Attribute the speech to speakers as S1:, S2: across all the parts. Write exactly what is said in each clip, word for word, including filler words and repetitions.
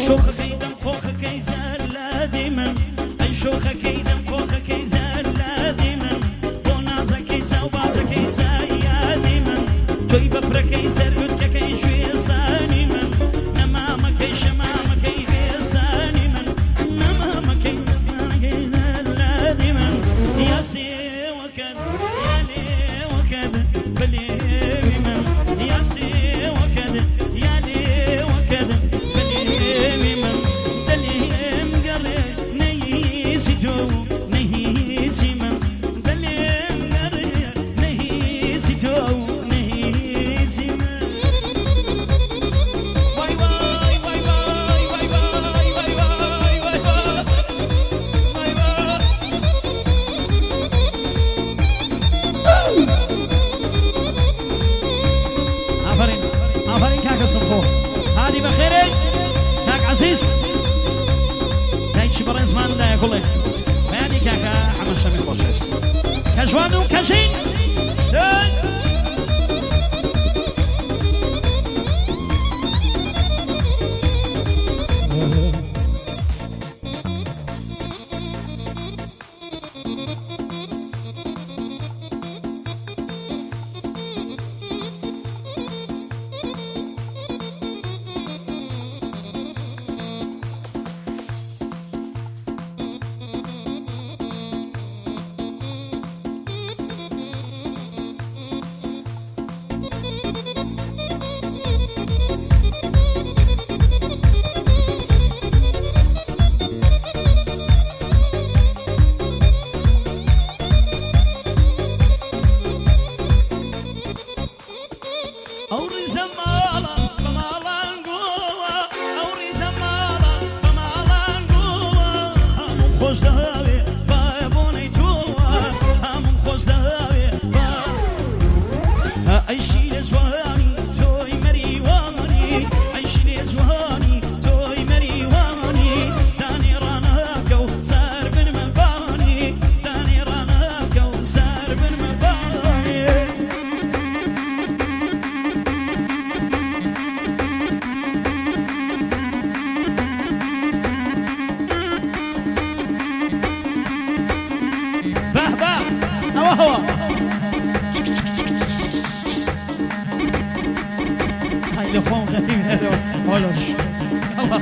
S1: شوخەکەی دەم خۆخەکەی زەلادی من ئەی شوخەکەی دەم خۆخەکەی زەلادی من بۆ نازەکەی زاو بازەکەی زایادی من تۆی بەپرەکەی سەرگوتکەکەی ژێزانی من نەمامەکەی شەمامەکەی هێزانی من نەمامەکەی زانەکەی زەلادی من یا سێوەکەت یا لێوەکەت بلێوی من یا سێوەکەت یا لێوەکەت بلێوی من دلێم گەڕێ نەیسی تۆ نەهیسی من دلێم گەڕێ نەهیسی تۆ نەهیسی من وای وای وای وای وای وای وای وای وای وای وای آفرین آفرین کاکە سمخۆ هادی بەخێرێ کاک عەزیز دایکی بەڕێزمان لایە گوڵێ بەیانی کاکە حەمە شەمی خۆشەویست کە جوان و کەژین ئەو ڕیزە ماڵە بە ماڵان گوڵە ئەو ڕیزە ماڵە بە ماڵان گوڵە هەموو خۆش دەهاوێ باە بۆنەی تۆوە هەموو خۆش دەهاوێ با ئەیشی لێ جوانی تۆی مەریوانی ئەیشی لێ جوانی تۆی مەریوانی دانێڕانەکە و سەر بنمە بانی دانێڕانەکە و سەر بنمە بانی به به هوا هوا هاي لفون غريب هذا هولوش يلا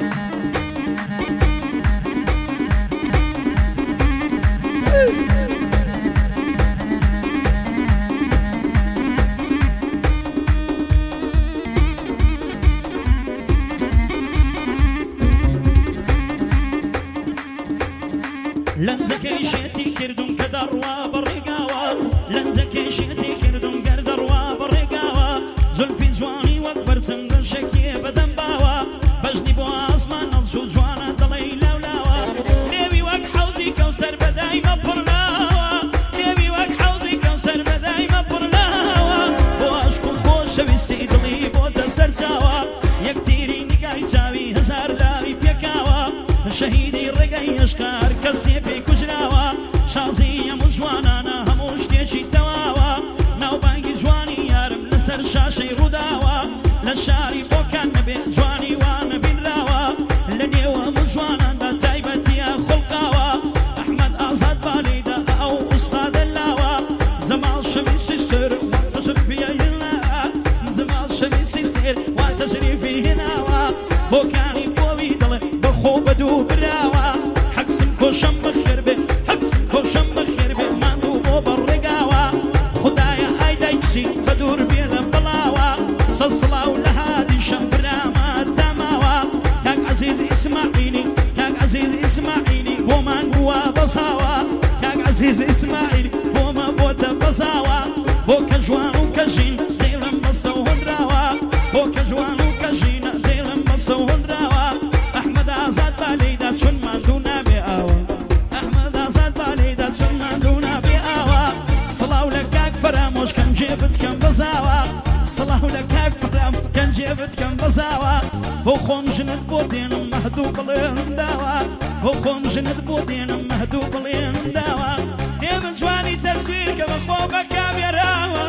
S1: لەنجەکەی شێتی کردوم کە دەڕوا بەڕێگاوە لەنجەکەی شێتی کردوم گەر دەڕوا بەڕێگاوە زولفی جوانی وەک بەرچەم دەشەکێ بەدەم باوە بەژنی بۆ ئاسمان نەڵچوو جوانە دڵی لاولاوە لێوی وەک حەوزی کەوسەر بەدایمە پڕلاوە لێوی وەک حەوزی کەوسەر بەدایمە پڕلاوە بۆ عەشق و خۆشەویستی دڵی بۆتە سەرچاوە یەک تیری نیگای چاوی هەزار لاوی پێکاوە شەهیدی ڕێگەی هێشکار کەسێ پێی کوژراوە شازی هەموو جوانانە هەموو شتێکی تەواوە ناوبانگی جوانی یارم لەسەر شاشەی ڕووداوە لە شاری بۆکان نەبێ جوانی وانە بینراوە لە نێو هەموو جواناندا تایبەتیە خوڵقاوە ئەحمەد ئازاد بالێدا ئەو ئوستادە لاوە جەماڵ شەمیسی سەر تەشریفیە هێناوە جەماڵ شەمیسی سەر وا تەشریفی هێناوە بۆکانی بۆوی دڵێ بەخۆ بەدوو براوە حەکسم کۆشەم بەخێر بێ حەکسم کۆشەم بەخێر بێ ماندوو بۆ بەڕێگاوە خودایە ئای دایکسی بە دوور بێ لە بڵاوە سەد سڵاو لە هادی شەم برامە تاماوە کاک عەزیز ئیسماعیلی کاک عەزیز ئیسماعیلی بۆمان بووە بەساوە کاک عەزیز ئیسماعیلی بۆمە بۆتە بەساوە بۆ کە جوان و کەژین دێڵم بەسە و هەندراوە بۆ کە جوان و کەژینە دێڵم بەسە و هەندراوە ئەحمەد ئازاد بالێدا چون ماندوو نابێ ئاوە ئەحمەد ئازاد بالێدا چون ماندوو نابێ ئاوە سڵاو لە کاک فەرامۆش کەنجێ بتکەم بەزاوە سڵاو لە کاک فرام کەنجێ بتکەم بەزاوە بۆ خۆم ژنت بۆ دێنم مەهدوو بڵێم داوە بۆ خۆم ژنت بۆ دێنم مەهدوو بڵێم داوە ئێمە جوانی تەسویر کە بەخۆ بە کامێراوە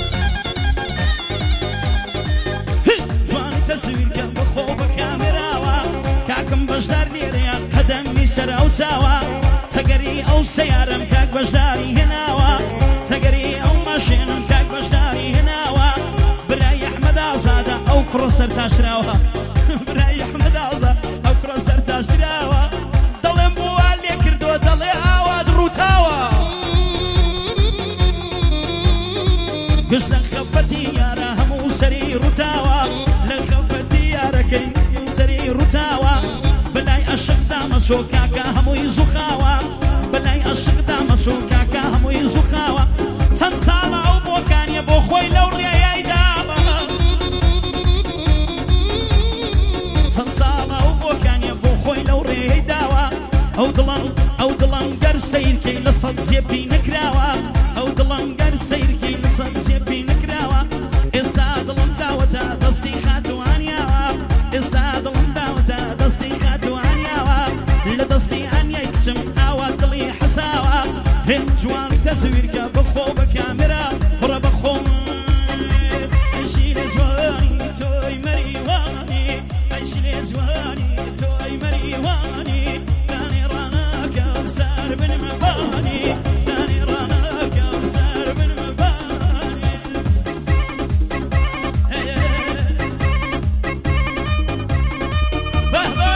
S1: جوانی تەسویر کە بەخۆ بە کامێراوە لەسەر ئەو چاوە تەگەری ئەو سەیارەم کاک بەشداری هێناوە تەگەری ئەو ماشێنم کاک بەشداری هێناوە برای ئەحمەد ئازادە ئەو کوڕە سەر تاشراوە برای ئەحمەد ئازاد ئەو کوڕە سەر تاشراوە دەڵێم بووە لێ کردووە دەڵێ ئاوات ڕووتاوە گشت لە خەفەتی یارە هەموو سەری ڕووتاوە لە خەفەتی یارەکەی سەری ڕووتاوە بەلای ئەشقدا مەچۆ کاکە هەمووی زوخاوە بەلای ئەشقدا مەچۆ کاکە هەمووی زوخاوە چەند ساڵە ئەو بۆکانیە بۆ خۆی لەو ڕێیایداوە چەند ساڵە ئەو بۆکانیە بۆ خۆی لەو ڕێیداوە ئەو دڵەن ئەو دڵەن گەر سەیرکەی لە سەد جێپی نەکراوە ئەو دڵەن گەر سەیرکەی لە سەد جێپی نەکراوە ئێستا دڵم داوەتە دەستی خاتوانیاوە ئێستا دڵم داوەتە دەستی خاتوانیاوە لە دەستی ئەنیای کچم ئاوا دڵی حەساوە هێن جوان تەزویرگە بخۆ بە کامێرا بڕە بەخۆم ئەیشی لێ جوانی تۆی مەریوانی ئەیشی لێ جوانی تۆی مەریوانی دانی ڕاناکەم سەر بنمەبانی دانی ڕاناکەم سەر بنمەبانی بەهبە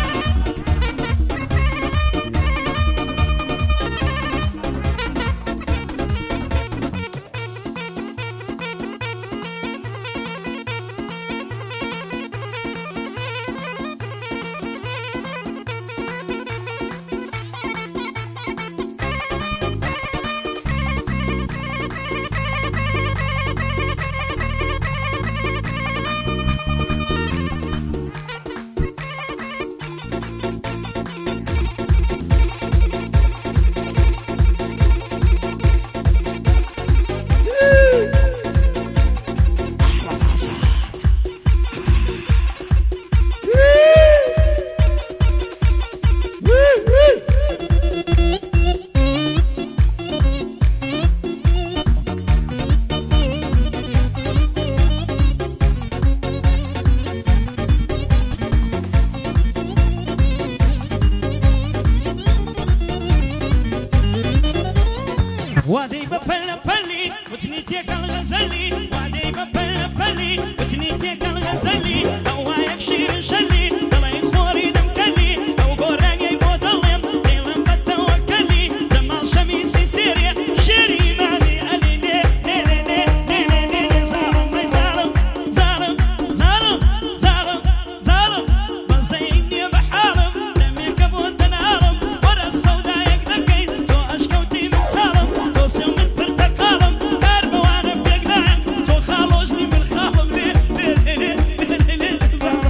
S1: وادي بپل پلی وتنی تێکەڵ غەزەلی وادی بپل پلی وتنی تێکەڵ غەزەلی ئەوە یەک شیرن شەلی دڵی خۆری دەمکەلی ئەو گۆرانیەی بۆ دڵێم دێڵم بە تەوەکەلی جەماڵ شەمیسی سێرێ شێری مامی ئەلی نێ نێ نێ نێ نێ نێ نێ نێ زاڵم وەی زاڵم زاڵم زاڵم زاڵم زاڵم بەزەی نییە بە حاڵم دەمێکە بۆ تەناڵم وەرە سەودایەک دەکەین تۆ ئەشکەوتی من چاڵم تۆ من پرتەقاڵم کار بەوانە پێک نایم تۆ خاڵۆژنی من خاڵم لێ لێ لێ لێ لێ لێ زاڵم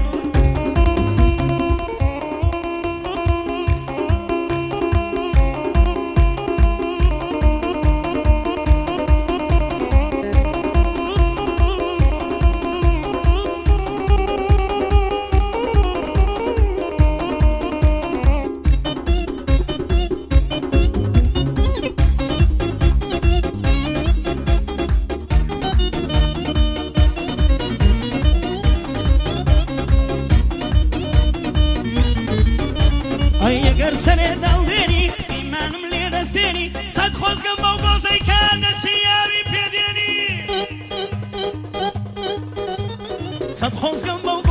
S1: ئەی ئەگەر سەرێ دەڵدێنی ئیمانم لێ دەستێنی سەد خۆزگەم بەو گۆزەی کان دەچی یاری پێدێنی سەد خۆزگەم بەو